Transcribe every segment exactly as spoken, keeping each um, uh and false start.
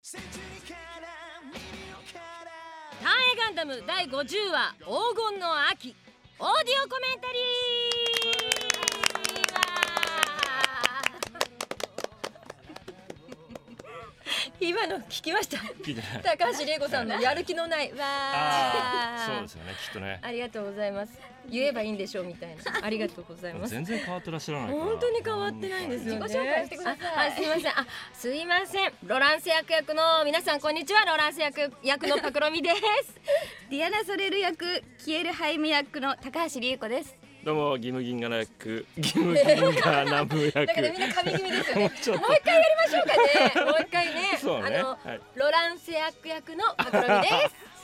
単影ガンダムだいごじゅうわ黄金の秋オーディオコメンタリー今の聞きました。 聞いてない。 高橋玲子さんのやる気のないわあーそうですよね、きっとね。 ありがとうございます。言えばいいんでしょうみたいな。ありがとうございます。 全然変わってらっしゃらないから。 本当に変わってないんですよね。 自己紹介してください。 あ、あすいません。あ、すいません。ロランス役役の皆さんこんにちは。ロランス役役のパクロミです。 ディアナ・ソレル役、キエル・ハイム役の高橋理恵子です。 どうもギムギンガナ役ギムギンガナム役。 だからみんな神気味ですよね。もうちょっと一回やりましょうかね。もう一回ね。 そうねあの、 はいロランス役役のパクロミです。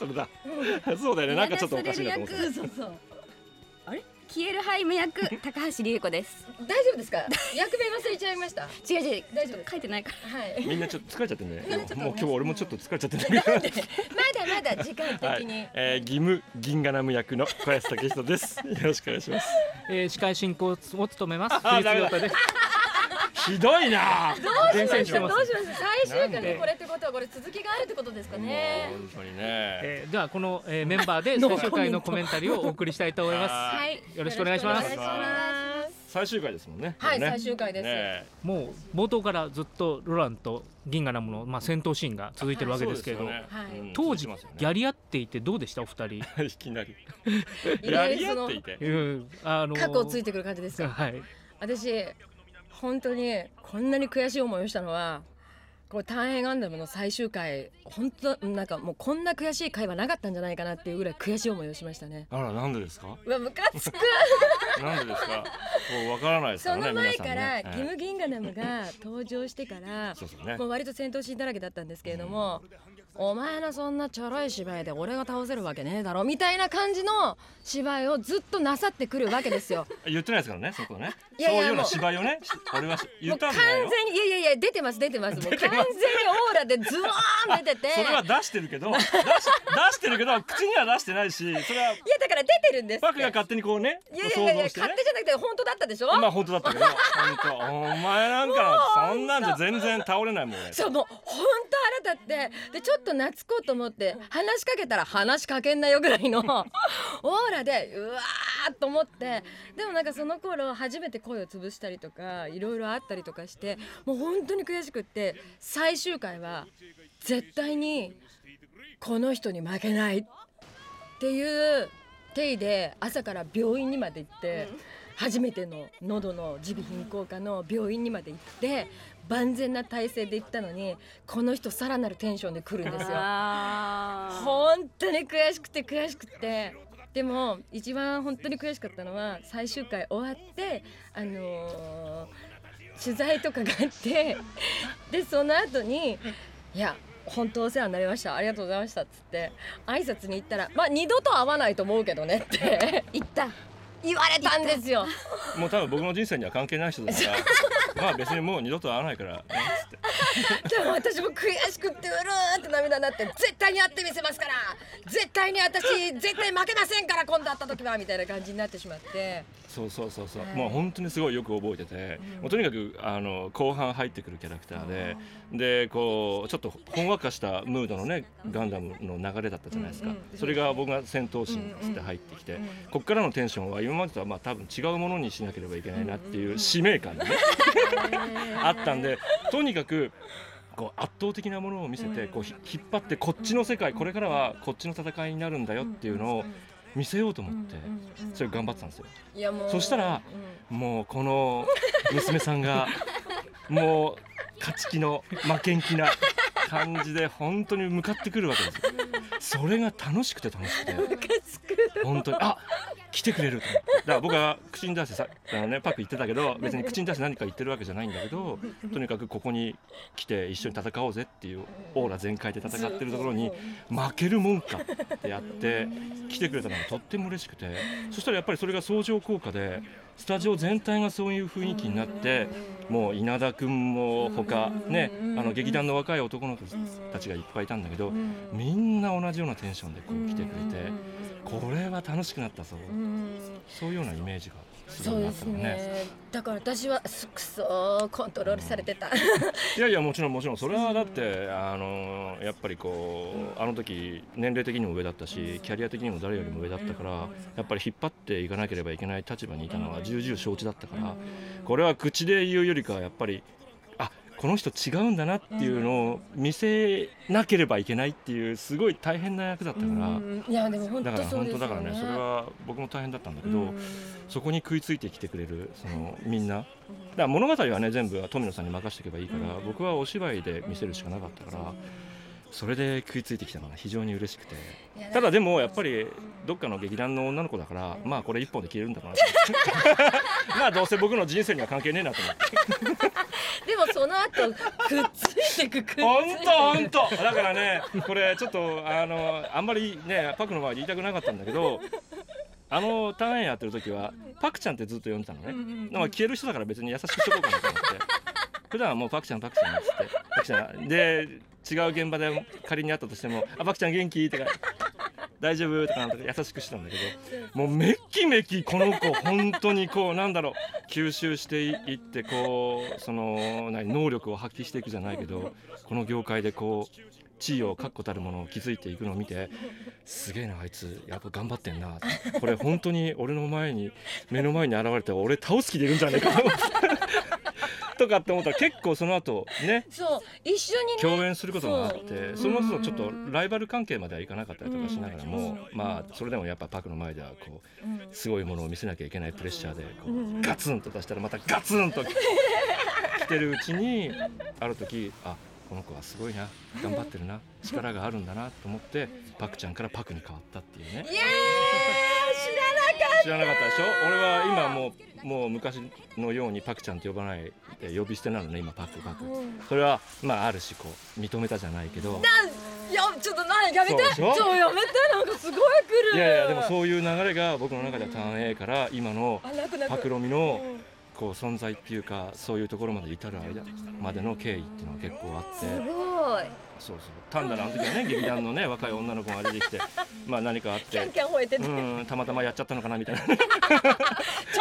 それだ。そうだよね。なんかちょっとおかしいなと思って。 そうそうそう。あれ？キエル・ハイム役、高橋理恵子です。 大丈夫ですか？役名忘れちゃいました。 違う違う、 大丈夫です。 書いてないから。 はい。 みんなちょっと疲れちゃってんね。 みんなちょっともう今日俺もちょっと疲れちゃってんだけど。 まだまだ時間はい的に。 えー、ギムギンガナム役の小安武人です。よろしくお願いします。 えー、司会進行を務めます。 あ、ダメだ。 です。 ひどいな。 厳選してます。 どうします最終回ででこれってことはこれ続きがあるってことですかね。 本当にね。 えー、ではこの、えー、メンバーで最終回のコメンタリーをお送りしたいと思います。 はいよろしくお願いしますよろしくお願いします最終回ですもんね。 はい、 これね最終回です。 ねもう冒頭からずっとロランとギンガナムの、まあ、戦闘シーンが続いてるわけですけれど、 そうですよねはいうん当時続いてますよねやり合っていてどうでしたお二人？ いきなりいやりきなりその合っていて。 うんあのー、 過去をついてくる感じですか。 はい。 私本当にこんなに悔しい思いをしたのはこう単影ガンダムの最終回本当なんかもうこんな悔しい回はなかったんじゃないかなっていうぐらい悔しい思いをしましたね。 あら、なんでですか。 うわムカつくなんでですか。もうわからないですかそらね。 の前か皆さんねらギムギンガナムが登場してからそうそうねもう割と戦闘シーンだらけだったんですけれども、お前のそんなちょろい芝居で俺が倒せるわけねえだろみたいな感じの芝居をずっとなさってくるわけですよ。 言ってないですからね、そこね。 いやいやそういうようなもう芝居をね、俺は言もう完ったんじゃないの。 全にいやいやいや出てます出てますもう完全にオーラでズワーン出ててそれは出してるけど、出し出してるけど口には出してないし、それはいやだから出てるんですって。 バクが勝手にこうね、 いやいやいやいや想像してね勝手じゃなくて本当だったでしょ。 まあ本当だったけど、本当お前なんかそんなんじゃ全然倒れないもん俺。 そうもう本当腹立ってでちょっと懐こうと思って話しかけたら話しかけんなよぐらいのオーラでうわーっと思って、でもなんかその頃初めて声を潰したりとかいろいろあったりとかしてもう本当に悔しくって最終回は絶対にこの人に負けないっていう体で朝から病院にまで行って、初めての喉の耳鼻咽喉科の病院にまで行って万全な体制で行ったのにこの人さらなるテンションで来るんですよ。 あ本当に悔しくて悔しくて、でも一番本当に悔しかったのは最終回終わってあのー、取材とかがあってでその後にいや本当お世話になりましたありがとうございましたっつって挨拶に行ったらまあ二度と会わないと思うけどねって言った言われたんですよ。 もう多分僕の人生には関係ない人だからまあ別にもう二度と会わないからねつって。 でも私も悔しくってうるーって涙になって絶対に会ってみせますから絶対に私絶対負けませんから今度会った時はみたいな感じになってしまって、 そうそうそうそう、 はいもう本当にすごいよく覚えてて、もうとにかくあの後半入ってくるキャラクターで、でこうちょっとほんわかしたムードのねガンダムの流れだったじゃないですか、 うんうんそれが僕が戦闘シーンつって入ってきて、こっからのテンションは今までとはまあ多分違うものにしなければいけないなっていう使命感がねあったんで、とにかくこう圧倒的なものを見せてこうひ引っ張ってこっちの世界これからはこっちの戦いになるんだよっていうのを見せようと思ってそれ頑張ってたんですよ。 いやもうそしたらもうこの娘さんがもう勝ち気の負けん気な感じで本当に向かってくるわけですよ。それが楽しくて楽しくて本当にあ来てくれると思って、だから僕は口に出してさあの、ね、パック言ってたけど別に口に出して何か言ってるわけじゃないんだけど、とにかくここに来て一緒に戦おうぜっていうオーラ全開で戦ってるところに負けるもんかってやって来てくれたのがとっても嬉しくて、そしたらやっぱりそれが相乗効果でスタジオ全体がそういう雰囲気になって、もう稲田君も他ねあの劇団の若い男の子たちがいっぱいいたんだけど、みんな同じようなテンションでこう来てくれて、これは楽しくなったぞ、そういうようなイメージがすそうですごいなったからね。 ね。だから私はすくそコントロールされてた。 いやいやもちろんもちろんそれはだってあのやっぱりこうあの時年齢的にも上だったしキャリア的にも誰よりも上だったからやっぱり引っ張っていかなければいけない立場にいたのは重々承知だったからこれは口で言うよりかはやっぱりあこの人違うんだなっていうのを見せなければいけないっていうすごい大変な役だったからうんいやでも本だから当そうですよね。 本当だからねそれは僕も大変だったんだけどそこに食いついてきてくれるそのみんなだから物語はね全部富野さんに任せておけばいいから僕はお芝居で見せるしかなかったからそれで食いついてきたのが非常に嬉しくてただでもやっぱりどっかの劇団の女の子だからまあこれ一本で消えるんだろうなと思ってまあどうせ僕の人生には関係ねえなと思ってでもその後くっついてくくっついてく本当本当だからねこれちょっとあのあんまりねパクの前で言いたくなかったんだけどあのターンやってる時はパクちゃんってずっと呼んでたのね、まあ消える人だから別に優しくしとこうかなと思って普段はもうパクちゃんパクちゃんっつってパクちゃんで違う現場で仮に会ったとしてもあパクちゃん元気とか大丈夫とかなんとか優しくしてたんだけどもうめっきめきこの子本当にこうなんだろう吸収していってこうその何能力を発揮していくじゃないけどこの業界でこう地位を確固たるものを築いていくのを見てすげえなあいつやっぱ頑張ってんなこれ本当に俺の前に目の前に現れて俺倒す気でいるんじゃねえかと思ってとかって思ったら結構その後ねそう一緒にね共演することがあってその後ちょっとライバル関係まではいかなかったりとかしながらもまあそれでもやっぱパクの前ではこうすごいものを見せなきゃいけないプレッシャーでこうガツンと出したらまたガツンと来てるうちにある時あこの子はすごいな頑張ってるな力があるんだなと思ってパクちゃんからパクに変わったっていうねイエーイ知らなかった知らなかったでしょ俺は今もうもう昔のようにパクちゃんって呼ばないで呼び捨てなのね今パクパクそれはまあある種こう認めたじゃないけどなんいやちょっとなやめてそうでしょちょやめてなんかすごい来るいやいやでもそういう流れが僕の中ではターン A から今のあなくなくパクロミのこう存在っていうかそういうところまで至る間までの経緯っていうのは結構あってすごいそうそう単なるあの時はね劇団のね若い女の子が出てきてまあ何かあってキャンキャン吠えててうんたまたまやっちゃったのかなみたいなちょい頑張ってよ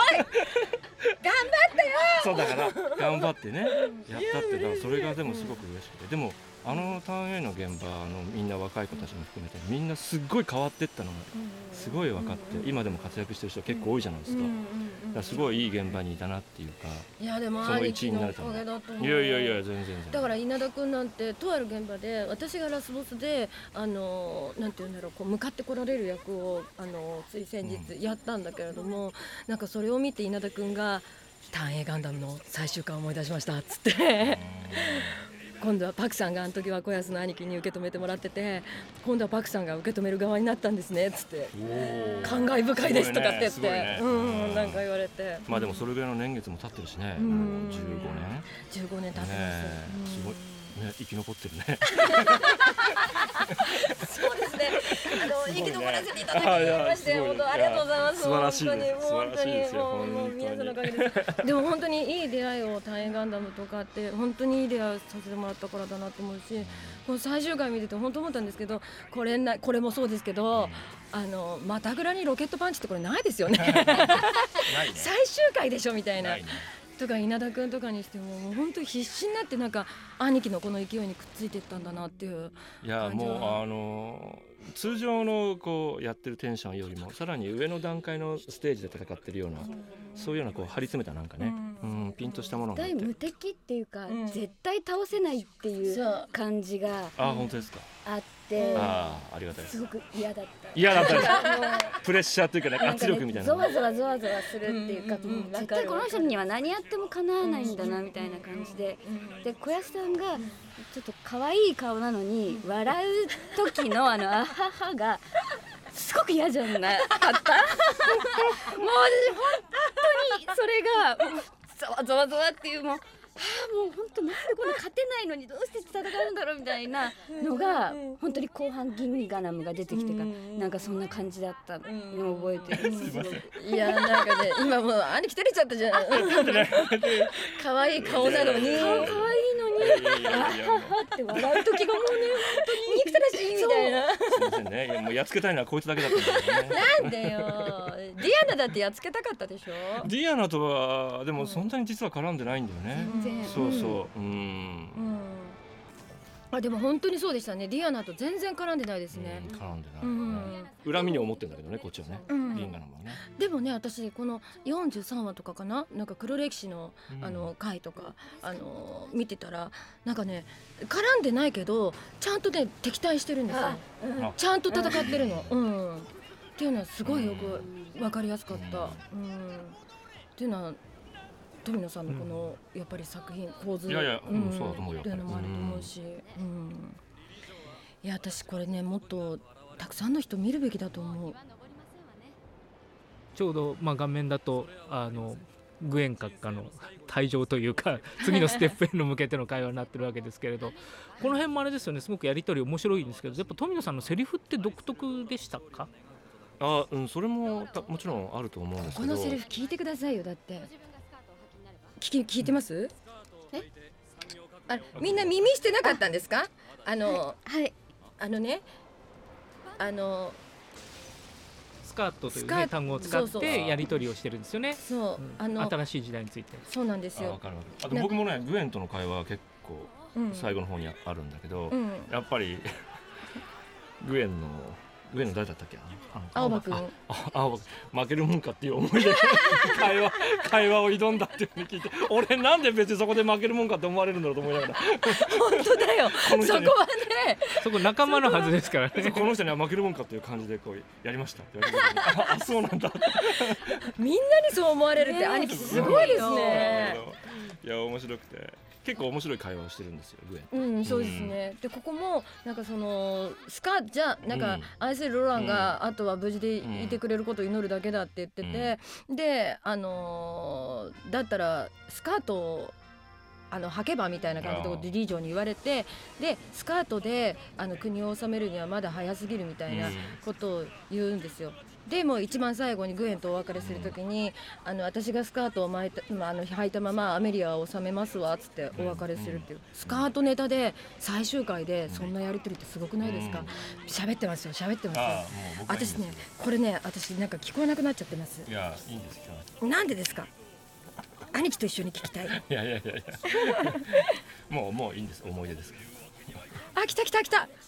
そうだから頑張ってねやったってだからそれがでもすごく嬉しくてでもあのターン A の現場のみんな若い子たちも含めてみんなすっごい変わってったのがすごい分かって今でも活躍してる人結構多いじゃないですかだからすごいいい現場にいたなっていうかいやでもその兄貴のお一員になれたのかげだと思ういやいやいや全然全然だから稲田君なんてとある現場で私がラスボスであのなんていうんだろうこう向かってこられる役をあのつい先日やったんだけれども、うん、なんかそれを見て稲田君が「ターン A ガンダムの最終巻を思い出しました」っつって今度はパクさんがあの時は小安の兄貴に受け止めてもらってて今度はパクさんが受け止める側になったんですねっつって感慨深いですとかって言って、ねね、うんなんか言われてまあでもそれぐらいの年月も経ってるしね、うん、もうじゅうごねんじゅうごねん経ってます、 ねうん、すごいね生き残ってるねそうですねあの、ね、生き残らせていただきまして本当ありがとうございます素晴らしいです本当にですよもうもう皆さんのおかげですでも本当にいい出会いをターン A ガンダムとかって本当にいい出会いをさせてもらったからだなと思うしこの最終回見てて本当思ったんですけどこれなこれもそうですけど、うん、あのまたぐらにロケットパンチってこれないですよねないね最終回でしょみたいなないねとか稲田君とかにしてももう本当に必死になってなんか兄貴のこの勢いにくっついていったんだなっていういやもうあの通常のこうやってるテンションよりもさらに上の段階のステージで戦ってるような、うん、そういうようなこう張り詰めたなんかね、うんうん、ピンとしたものが絶対無敵っていうか、うん、絶対倒せないっていう感じがあ本当ですかあってあありがたいですすごく嫌だった嫌だったですプレッシャーというか、ね、圧力みたいなゾワゾワゾワゾワするっていうか、うんうんうん、絶対この人には何やってもかなわないんだなみたいな感じで、うん、で小安さんがちょっと可愛い顔なのに笑う時のあのあははがすごく嫌じゃなかったもう私本当にそれがもうゾワゾワゾワっていうもうはあ、もう本当なんでこんな勝てないのにどうして戦うんだろうみたいなのが本当に後半ギンガナムが出てきてからなんかそんな感じだったのを覚えてるんですいやなんかね今もう兄貴照れちゃったじゃん可愛い顔なのに顔可愛いのにやいやいやいやって笑う時がもうね本当に憎たらしいみたいな。 すいませんね。いやもうやっつけたいのはこいつだけだったんだけどね。 なんでよ。ディアナだってやっつけたかったでしょ。 ディアナとはでもそんなに実は絡んでないんだよね。 全然そうそう。うん。 うんあでも本当にそうでしたね。ディアナと全然絡んでないですね。 うん絡んでない、 うん恨みに思ってんだけどねこっちはね。 うんリンガナもね。 でもね私このよんじゅうさんわとかかななんか黒歴史のうんあの回とかあの見てたらなんかね絡んでないけどちゃんとね敵対してるんですよ。 あちゃんと戦ってるの。うんっていうのはすごいよく分かりやすかった。うんっていうのは富野さんのこのやっぱり作品構図いやいやうんうんそうだと思うよっていうのもあると思うし、うんいや私これねもっとたくさんの人見るべきだと思う。 ちょうどまあ画面だとあのグエン閣下の退場というか次のステップへの向けての会話になってるわけですけれどこの辺もあれですよねすごくやり取り面白いんですけどやっぱ富野さんのセリフって独特でしたか？ あうんそれもたもちろんあると思うんですけど。 このセリフ聞いてくださいよ。だって聞き聞いてます？ えあみんな耳してなかったんですか？あのはいあのねあのスカートという、 スカートね、単語を使っそうそうてやり取りをしてるんですよね。 そう、 うんあの新しい時代について。 そうなんですよ。 あわかるわかる。あと僕もねグエンとの会話は結構うん最後の方にあるんだけど、 うんやっぱりグエンのグエンの誰だったっけ？あの青葉くんああ青葉君負けるもんかっていう思いで会話会話を挑んだっていうふうに聞いて俺なんで別にそこで負けるもんかって思われるんだろうと思いながら本当だよこの人にそこはねそこ仲間のはずですからね。 この人には負けるもんかっていう感じでこうやりましたって言われてああそうなんだってみんなにそう思われるって兄貴すごいですね。 いや面白くて結構面白い会話をしてるんですよグエン。 うん、そうですね。でここもなんかそのスカじゃなんか、 うん愛するロランが、あとは無事でいてくれることを祈るだけだって言ってて、であのーだったらスカートをあの履けばみたいな感じであーリージョンに言われてでスカートであの国を治めるにはまだ早すぎるみたいなことを言うんですよ。でも一番最後にグエンとお別れするときに、あの私がスカートを巻いた、まあ、あの履いたままアメリアを収めますわっつってお別れするっていう、スカートネタで最終回でそんなやり取りってすごくないですか？喋ってますよ喋ってますよ。 ああもう僕はいいんですよ私ねこれね私なんか聞こえなくなっちゃってます。 いやいいんですよなんでですか？兄貴と一緒に聞きたい。 いやいやいやいやもうもういいんです思い出ですからあ来た来た来た。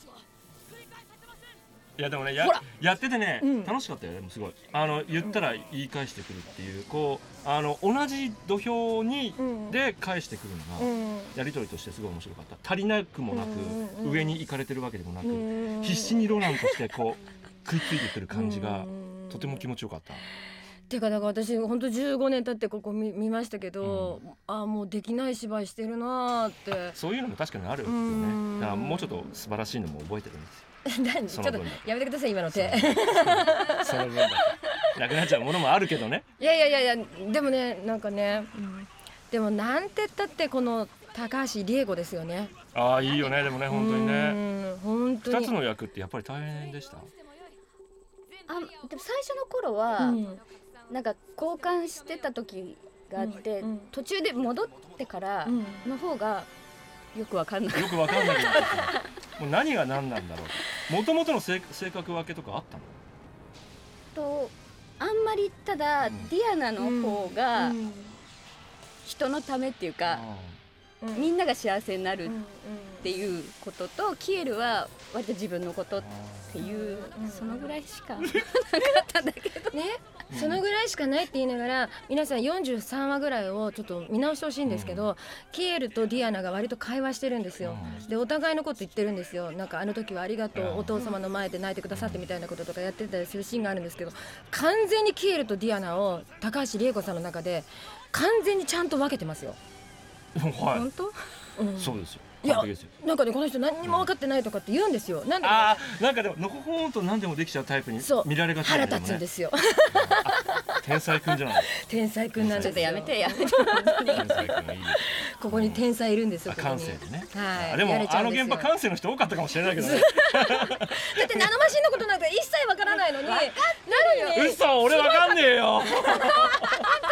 いやでもねやほらやっててね、 うん楽しかったよでもすごいあの言ったら言い返してくるっていうこうあの同じ土俵に、 うんで返してくるのが、 うんやり取りとしてすごい面白かった足りなくもなく、 うんうん上に行かれてるわけでもなく、 うん必死にロランとしてこう食いついてくる感じが、 うんとても気持ちよかった。 ていうかだから私本当じゅうごねん経ってここ 見, 見ましたけど、あもうできない芝居してるなーってそういうのも確かにあるようんね。だからもうちょっと素晴らしいのも覚えてるんですよ。 何ちょっとその分だやめてください今の手。 その分だけなくなっちゃうものもあるけどね。 いやいやいやいやでもねなんかね、うんでもなんて言ったってこの高橋理恵子ですよね。 ああいいよねでもね本当にね。 うん本当に二つの役ってやっぱり大変でした。 あでも最初の頃は、 うんなんか交換してた時があって、 うんうん途中で戻ってからうんの方がよくわかんない、 よくわかんないけどもう何が何なんだろう。もともとの性性格分けとかあったの？ とあんまりただ、 うんディアナの方がうん人のためっていうか、 うんみんなが幸せになるっうんていうことと、キエルは割と自分のことっあていう、 うんそのぐらいしかなかったんだけどね、そのぐらいしかないって言いながら皆さんよんじゅうさんわぐらいをちょっと見直してほしいんですけど、キエルとディアナが割と会話してるんですよ。でお互いのこと言ってるんですよ。なんかあの時はありがとうんうお父様の前で泣いてくださってみたいなこととかやってたりするシーンがあるんですけど、完全にキエルとディアナを高橋理恵子さんの中で完全にちゃんと分けてますよ。 は本当うんい。そうですよ。 いや完璧ですよ。 なんかねこの人何にも分かってないとかって言うんですよ。なんでああなんかでものほほんと何でもできちゃうタイプにそう見られがち腹なんだよね。 立つんですよ。 天才くんじゃない。 天才くんなんですよ。 ちょっとやめてやめて天才くんがいいよ。 ここに天才いるんですよ。 あここに感性でね。 はいあでもやれちゃあのうんですよ現場感性の人多かったかもしれないけどね。 だってナノマシンのことなんか一切わからないのになのに嘘俺わかんねえよ。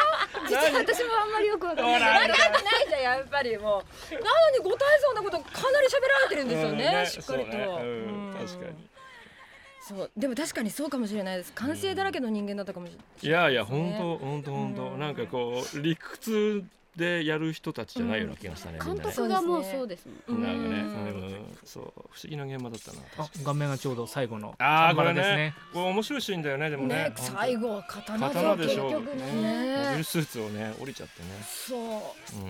実は私もあんまりよくわかんない。 ほら分かってないじゃんやっぱりもう。なのにご大層なことかなり喋られてるんですよね、 うんしっかりと。 そうねうんうん確かに。 そうでも確かにそうかもしれないです。感性だらけの人間だったかもしれないですね。 いやいや本当本当本当うんなんかこう理屈でやる人たちじゃないような気がしたね、みん監なね。 督がもうそうですもん。 なんかね、 うんうんそう不思議な現場だったな。 あ画面がちょうど最後のああこれですね、これ面白いシーンだよねでもね。 ね最後は刀刀でしょ。 結局モビねルスーツをね降りちゃってね。 そううん。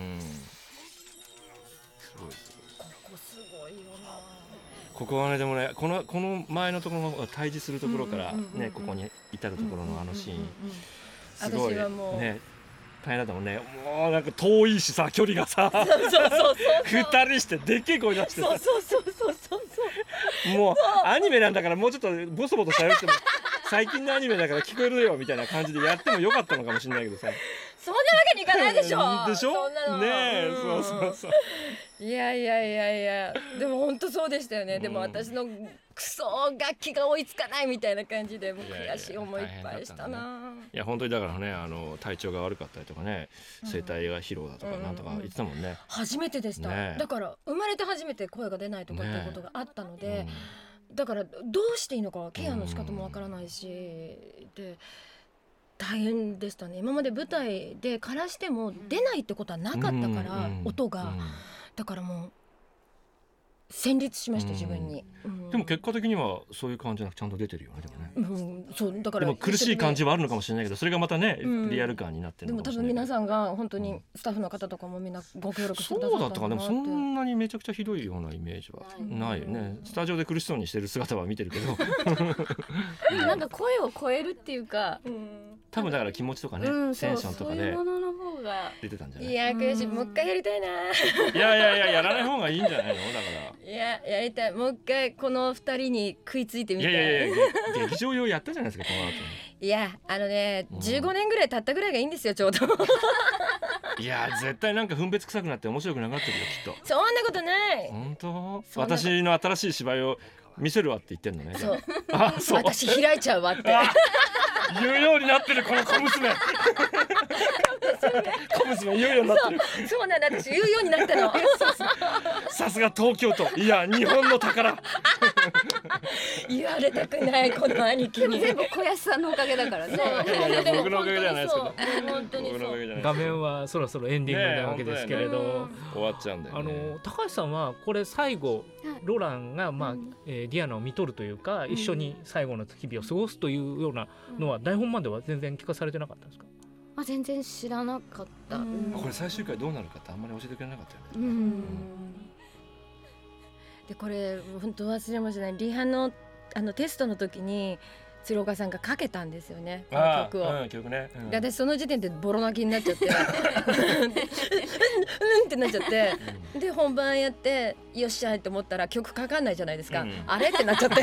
すごい。 ここすごいよな。 ここはねでもねこのこの前のところの対峙するところからうんうんうんうんねここに至るところのあのシーンうんうんすごい私はもうね大変だったもんね。もうなんか遠いしさ距離がさそうそうそうそう二人してでっけえ声出してさそうそうそうそうそうそうもうアニメなんだからもうちょっとボソボソ喋っても最近のアニメだから聞こえるよみたいな感じでやってもよかったのかもしれないけどさ。 そんなわけにいかないでしょでしょそんなのねえ、 んそうそうそう。 いやいやいやいやでも本当そうでしたよね、 うんでも私のクソ楽器が追いつかないみたいな感じでもういやいや悔しい思いいっぱいしたな。 いや本当にだからねあの体調が悪かったりとかね声帯が疲労だとかなんとか言ってたもんね。 初めてでした、 ねえだから生まれて初めて声が出ないとかっていうことがあったので、 うんだからどうしていいのかケアの仕方もわからないし、で大変でしたね。今まで舞台で枯らしても出ないってことはなかったから、 うん音が、 うんだからもう戦慄しましたうん自分に、うんでも結果的にはそういう感じじゃなくちゃんと出てるよねでもね。 うん、そうだからでも苦しい感じはあるのかもしれないけどそれがまたねうんリアル感になってるでも多のかもしれないけど。 分皆さんが本当にスタッフの方とかもみんなご協力してくださそうだっったかでもそたんだなって。 んなにめちゃくちゃひどいようなイメージはないよね。スタジオで苦しそうにしてる姿は見てるけどなんか声を超えるっていうか、 うん多分だから気持ちとかねうん、 テンションとかでそういうものの方が出てたんじゃない。 いや悔しい、 うんもう一回やりたいな。 いやいやいややらない方がいいんじゃないのだから。 いややりたい、もう一回この二人に食いついてみいたい。 やいやいやげ劇場用やったじゃないですかこの後いやあのね、 うんじゅうごねんぐらい経ったぐらいがいいんですよちょうど。 に。いや絶対なんか分別臭くなって面白くなくなってるよきっと。 そんなことない。 本当そんな私の新しい芝居を見せるわって言ってんのね。 そうあそう私開いちゃうわって。 言うようになってるこの小娘小娘言うようになってる。 そうなんだ、私言うようになったの。 さすが東京都いや日本の宝。 言われたくないこの兄貴に。 全部小安さんのおかげだからね。 いやいや僕のおかげじゃないですけど本当にそう。 僕のおかげじゃない画面はそろそろエンディングなわけですけれど、 ねえ本終わっちゃうんだよあね。 の高橋さんはこれ最後ロランが、まあうんえーディアナを見とるというか、一緒に最後の日々を過ごすというようなのは台本までは全然聞かされてなかったんですか？ あ、全然知らなかった。 ううんんこれ最終回どうなるかってあんまり教えてくれなかったよね。 うんでこれ本当忘れもしない、リハのあのテストの時に鶴岡さんがかけたんですよね、このあ曲を。 あ、うん、曲ね。うんで私その時点でボロ泣きになっちゃってうんうんってなっちゃって、で本番やってよっしゃいと思ったら曲かかんないじゃないですか、 うんあれってなっちゃって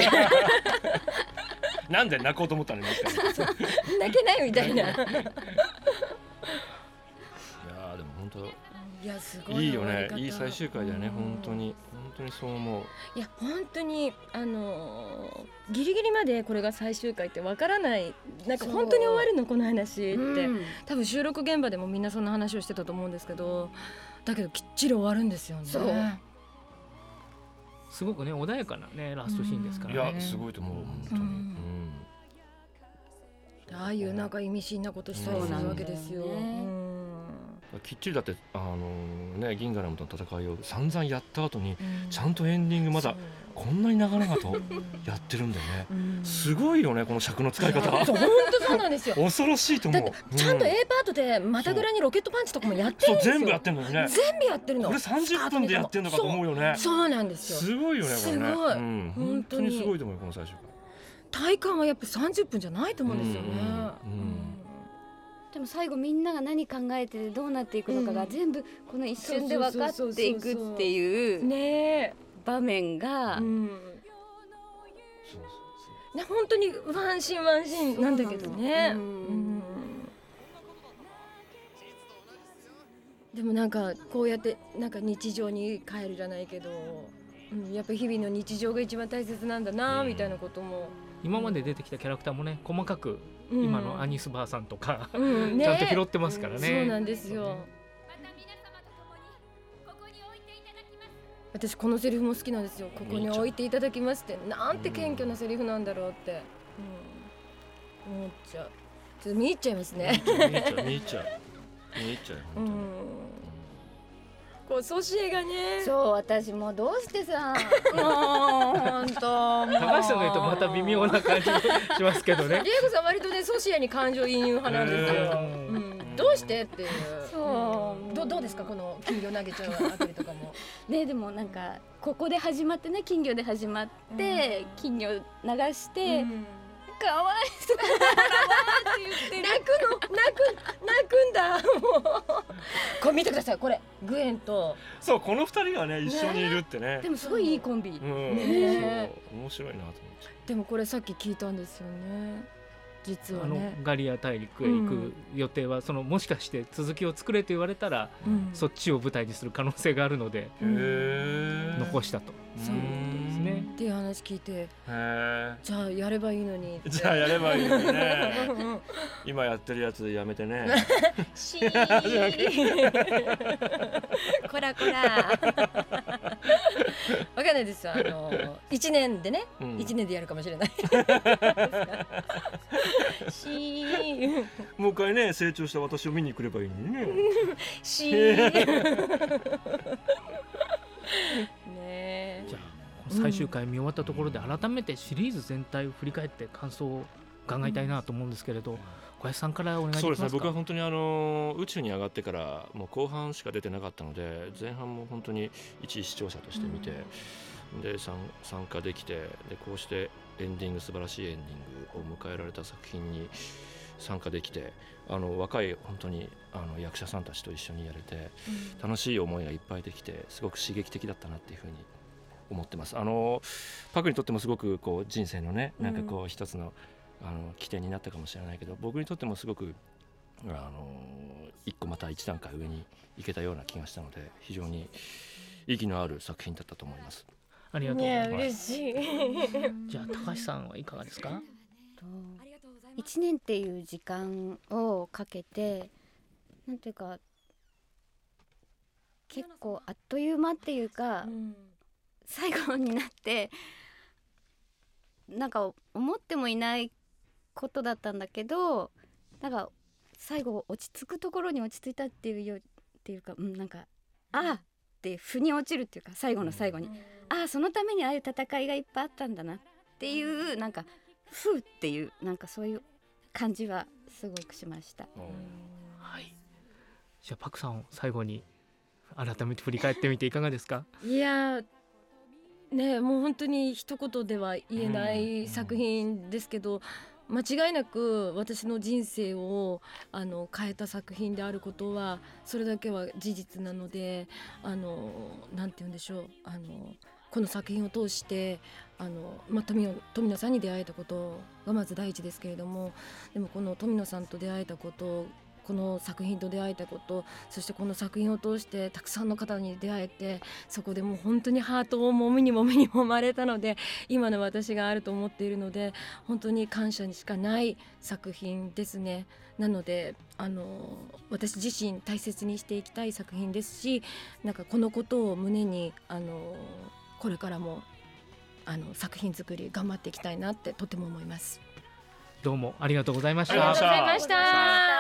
なんで泣こうと思ったのに。 泣けないみたいな。 いやーでも本当いやすごいいいよ終わり方ね。いい最終回だよね。 うん本当に本当にそう思う。 いや本当にあのーギリギリまでこれが最終回ってわからない、なんか本当に終わるのこの話って、 うん多分収録現場でもみんなそんな話をしてたと思うんですけど、だけどきっちり終わるんですよね。 そうすごくね穏やかなねラストシーンですかいらね。 やすごいと思う本当に。 うんうんああいうなんか意味深なことしたりするわけですよ。 そうなんだよねうんきっちりだってあのね銀河ラムとの戦いを散々やった後にうんちゃんとエンディングまだこんなに長々とうんやってるんだよね。 うんすごいよねこの尺の使い方。 そう本当そうなんですよ。 恐ろしいとだっ思う。 てちゃんとう A パートでまたぐらにロケットパンチとかもやってるんですよ。 そう全部やってんのよね。 全部やってるの。 これさんじゅっぷんでやってんのかと思うよね。 そうそうなんですよ。 すごいよねこれね。 すごいうん、 本本当に当にすごいと思うよこの最終回。 体感はやっぱさんじゅっぷんじゃないと思うんですよね。 うんうんうんうんでも最後みんなが何考えてどうなっていくのかがうん全部この一瞬で分かっていくっていうね場面え、 がうん、 そうそうね本当にワンシーンワンシーンなんだけどね。 うんうんでもなんかこうやってなんか日常に帰るじゃないけど、 うん、やっぱり日々の日常が一番大切なんだなみたいなことも、 今まで出てきたキャラクターもね細かくうん、 今のアニスバーさんとか、 うんね、 ちゃんと拾ってますからね。 そうなんですよ。私このセリフも好きなんですよ。ここに置いていただきますってなんて謙虚なセリフなんだろうって、うん、思っちゃう。ちょっと見入っちゃいますね。 見入っちゃう見入っちゃう見入っちゃううん本当に、 こうソシエがね、 そう私もどうしてさもう本当高橋さんが言うとまた微妙な感じがしますけどね。 リエゴさん割とねソシエに感情移入派なんですよ、 へーうん、どうしてっていう。 そうどどうですかこの金魚投げちゃうあたりとかも。 ねでもなんかここで始まってね金魚で始まって、金魚流して、 うんかわいそう泣くの泣く泣くんだもうこれ見てくださいこれグエンとそうこの二人がね一緒にいるってねでもすごいいいコンビ、 うん、 ねそう面白いなと思ってでもこれさっき聞いたんですよね実はあのね、 ガリア大陸へ行く予定は、そのもしかして続きを作れと言われたら、 うんそっちを舞台にする可能性があるので、 へえ残したとそういうことですね。 っていう話聞いてへえじゃあやればいいのにってじゃあやればいいのにねうんうん今やってるやつやめてねシーこらこらわかんないですよあの一年でねうん一年でやるかもしれないシーもう一回ね成長した私を見に来ればいいのにねシーねえじゃあ最終回見終わったところで改めてシリーズ全体を振り返って感想を伺いたいなと思うんですけれど、小林さんからお願いできそうますか。 ですね僕は本当にあの宇宙に上がってからもう後半しか出てなかったので前半も本当に一視聴者として見て、で参参加できてでこうしてエンディング素晴らしいエンディングを迎えられた作品に参加できてあの若い本当にあの役者さんたちと一緒にやれて楽しい思いがいっぱいできてすごく刺激的だったなっていうふうに思ってます。あのパクにとってもすごくこう人生のねなんかこう一つの、あの起点になったかもしれないけど僕にとってもすごくあの一個また一段階上に行けたような気がしたので非常に意義のある作品だったと思います。 ありがとうございねえます。 嬉しいじゃあ高橋さんはいかがですか。 いちねんっていう時間をかけてなんていうか結構あっという間っていうか、 うん最後になってなんか思ってもいないことだったんだけどなんか最後落ち着くところに落ち着いたっていうよっていうか、うん、なんかああって腑に落ちるっていうか最後の最後に、ああそのためにああいう戦いがいっぱいあったんだなっていうなんかふうっていうなんかそういう感じはすごくしました。 はい。じゃあパクさん最後に改めて振り返ってみていかがですか。 いやねもう本当に一言では言えない作品ですけど、間違いなく私の人生をあの変えた作品であることはそれだけは事実なので、あのなんて言うんでしょう、あのこの作品を通してあの、まあ、富野、富野さんに出会えたことがまず第一ですけれども、でもこの富野さんと出会えたこと、この作品と出会えたこと、そしてこの作品を通してたくさんの方に出会えて、そこでもう本当にハートをもみにもみにもまれたので今の私があると思っているので、本当に感謝にしかない作品ですね。なのであの私自身大切にしていきたい作品ですし、なんかこのことを胸にあのこれからもあの作品作り頑張っていきたいなってとても思います。 どうもありがとうございました。 ありがとうございましたありがとうございました。